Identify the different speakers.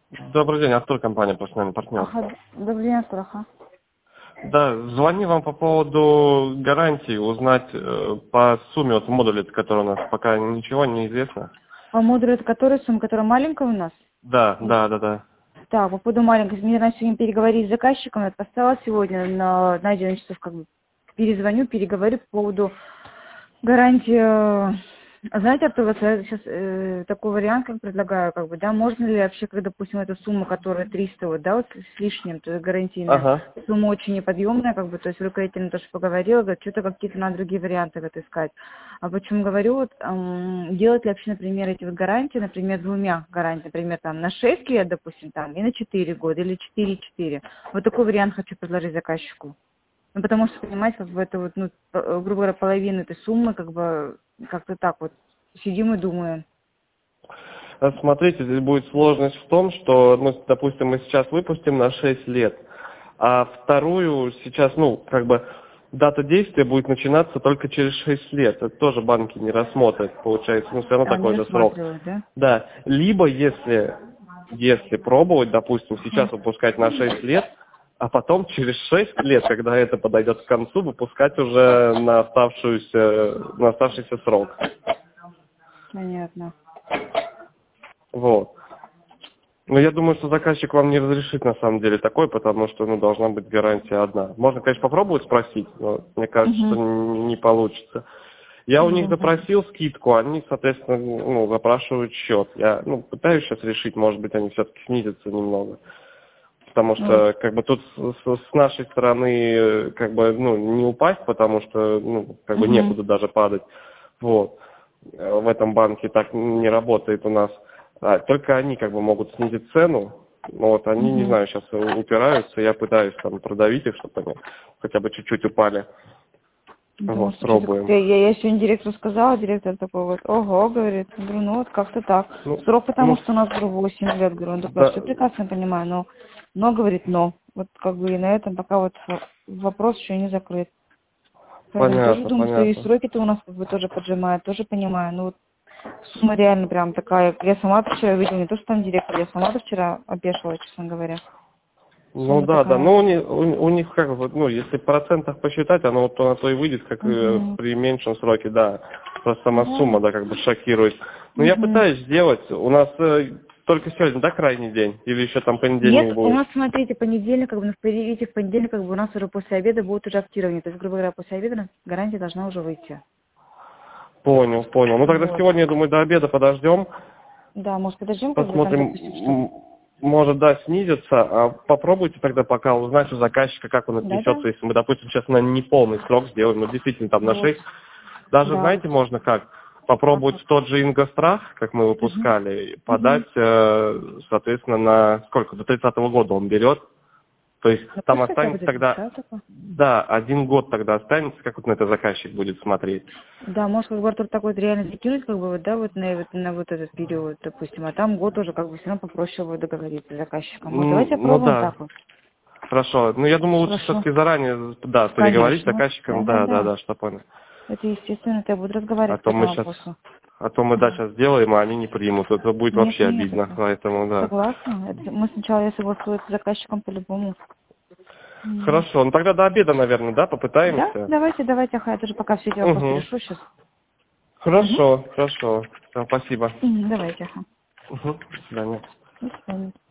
Speaker 1: Добрый день, Артур, компания «Профессиональный партнер».
Speaker 2: Ага, добрый день, Артур, ага.
Speaker 1: Да, звоню вам по поводу гарантии, узнать по сумме вот модуля, который у нас пока ничего не известно.
Speaker 2: По модулю, это который сумма, которая маленькая у нас?
Speaker 1: Да.
Speaker 2: Так, по поводу маленькой, мне надо сегодня переговорить с заказчиком, я поставила сегодня на 11 часов, как бы, перезвоню, переговорю по поводу гарантии. Знаете, Артур, вот я сейчас такой вариант, как предлагаю, как бы, да, можно ли вообще, когда, допустим, эта сумма, которая 300, вот, да, вот с лишним, то есть гарантийная,
Speaker 1: Ага.
Speaker 2: сумма очень неподъемная, как бы, то есть руководитель тоже поговорила, говорит, что-то какие-то надо другие варианты вот искать. А почему говорю, вот, делать ли вообще, например, эти вот гарантии, например, двумя гарантиями, например, там, на 6 лет, допустим, там, и на 4 года, или 4,4. Вот такой вариант хочу предложить заказчику. Ну, потому что, понимаете, как бы это вот, ну, грубо говоря, половина этой суммы, как бы, как-то так вот, сидим и думаем.
Speaker 1: Смотрите, здесь будет сложность в том, что, ну, допустим, мы сейчас выпустим на 6 лет, а вторую сейчас, ну, как бы, дата действия будет начинаться только через 6 лет. Это тоже банки не рассмотрят, получается, ну, все равно
Speaker 2: А, не
Speaker 1: такой же срок.
Speaker 2: рассматривают, да?
Speaker 1: Да, либо если пробовать, допустим, сейчас выпускать на 6 лет, а потом через 6 лет, когда это подойдет к концу, выпускать уже на оставшийся срок.
Speaker 2: Понятно.
Speaker 1: Вот. Но я думаю, что заказчик вам не разрешит на самом деле такой, потому что, ну, должна быть гарантия одна. Можно, конечно, попробовать спросить, но мне кажется, что не получится. Я у них запросил скидку, они, соответственно, ну, запрашивают счет. Я, ну, пытаюсь сейчас решить, может быть, они все-таки снизятся немного. Потому что, как бы, тут с нашей стороны, как бы, ну, не упасть, потому что, ну, как бы, некуда даже падать. Вот. В этом банке так не работает у нас. Только они, как бы, могут снизить цену. Вот, они, не знаю, сейчас упираются, я пытаюсь там продавить их, чтобы они хотя бы чуть-чуть упали.
Speaker 2: Потому
Speaker 1: Вот,
Speaker 2: что что-то
Speaker 1: пробуем.
Speaker 2: я сегодня директору сказала, директор такой вот, ого, говорит, говорю, ну вот как-то так. Срок, потому что у нас, говорю, 8 лет, говорю, он такой, я все прекрасно понимаю, но, говорит, но. Вот как бы и на этом пока вот вопрос еще не закрыт. Поэтому тоже думаю, что и
Speaker 1: понятно.
Speaker 2: сроки-то у нас как бы тоже поджимают, тоже понимаю. Ну вот сумма реально прям такая. Я сама вчера видела, не то, что там директор, я сама вчера опешила, честно говоря.
Speaker 1: Ну
Speaker 2: Сумма
Speaker 1: да,
Speaker 2: такая.
Speaker 1: но у них как бы, ну, если в процентах посчитать, оно вот то на то и выйдет, как при меньшем сроке, да. Просто сама сумма, да, как бы шокирует. Но я пытаюсь сделать, у нас только сегодня, да, крайний день? Или еще там понедельник
Speaker 2: Нет, у
Speaker 1: будет?
Speaker 2: нас, смотрите, понедельник, как бы, видите, в понедельник, как бы, у нас уже после обеда будет уже актирование. То есть, грубо говоря, после обеда гарантия должна уже выйти.
Speaker 1: Понял. Ну тогда
Speaker 2: Вот.
Speaker 1: сегодня, я думаю, до обеда подождем,
Speaker 2: Да, может, подождем, как бы, там,
Speaker 1: посмотрим,
Speaker 2: допустим, что...
Speaker 1: может, да, снизится, а попробуйте тогда пока узнать у заказчика, как он
Speaker 2: Да-да.
Speaker 1: отнесется, если мы, допустим, сейчас на неполный срок сделаем, ну, действительно, там, на
Speaker 2: Вот.
Speaker 1: 6. Даже,
Speaker 2: Да.
Speaker 1: знаете, можно как? Попробовать в тот же Ингострах, как мы выпускали, подать, соответственно, на сколько? До 30-го года он берет. То есть
Speaker 2: Ну,
Speaker 1: там
Speaker 2: пусть хотя
Speaker 1: останется
Speaker 2: бы
Speaker 1: тогда,
Speaker 2: да, такое.
Speaker 1: да, 1 год тогда останется, как вот на это заказчик будет смотреть.
Speaker 2: Да, может, как бы, Артур такой вот реально закинуть, как бы, вот, да, вот на вот этот период, допустим, а там год уже, как бы, все равно попроще будет договориться с заказчиком. Вот, давайте
Speaker 1: Ну
Speaker 2: попробуем
Speaker 1: да,
Speaker 2: так вот.
Speaker 1: хорошо. Ну я думаю, лучше
Speaker 2: Хорошо.
Speaker 1: все-таки заранее, да, переговорить с
Speaker 2: Конечно.
Speaker 1: заказчиком,
Speaker 2: Да.
Speaker 1: да, что понял.
Speaker 2: Это естественно, я буду
Speaker 1: А
Speaker 2: разговаривать по
Speaker 1: то мы
Speaker 2: этому
Speaker 1: сейчас,
Speaker 2: вопросу.
Speaker 1: да, сейчас сделаем, а они не примут. Это будет
Speaker 2: Нет,
Speaker 1: вообще
Speaker 2: нет,
Speaker 1: обидно,
Speaker 2: это
Speaker 1: поэтому да.
Speaker 2: согласна. Мы сначала, я согласуюсь с заказчиком по-любому.
Speaker 1: Хорошо, ну тогда до обеда, наверное, да,
Speaker 2: Да,
Speaker 1: попытаемся.
Speaker 2: давайте, ага, я тоже пока все эти вопросы
Speaker 1: Угу.
Speaker 2: решу сейчас.
Speaker 1: Хорошо. Всё, спасибо.
Speaker 2: Давайте, ага.
Speaker 1: До свидания.
Speaker 2: До свидания.